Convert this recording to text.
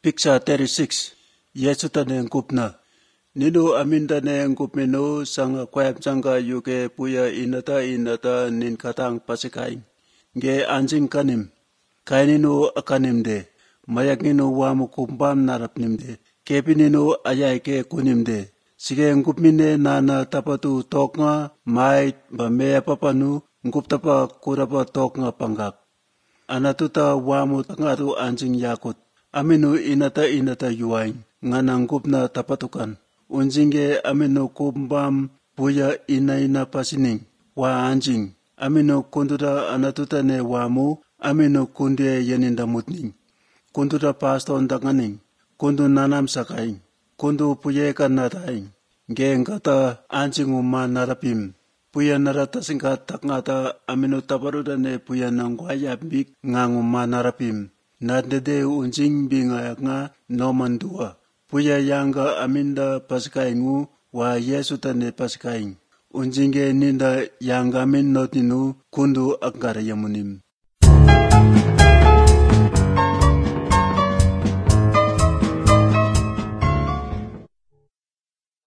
Picture 36. Yesu tane ngupna. Nino aminda ne ngupmeno sanga kwayap janga yuke puya inata nin katang pasikain. Nge anjing kanim. Kainino akanim de. Mayak nino wamu kumbam narapnim de. Kepinino ayake kunim de. Sige ngupmine nana tapatu toknga mait ba meya papanu nguptapa kurapa toknga pangak. Anatuta wamu ngatu anjing yakut. Aminu inata yuain, nganang kupna tapatukan. Unjinge aminu kumbam puya ina pasining, wa anjing. Aminu kunduta anatuta ne wamu, aminu kunde yeninda mutning. Kunduta pasto ndanganing, kundu nanam sakaing, kundu puyeka nataing. Ngengata anjing uma narapim. Puya narata singkat takngata aminu taparuda ne puya nangwaya bik nganguma narapim. Nadede unjing bingayak nga nomandua. Puya yanga aminda pasikaingu wa Yesu tane pasikaing. Unjinge ninda yanga min notinu kundu agara yamunim.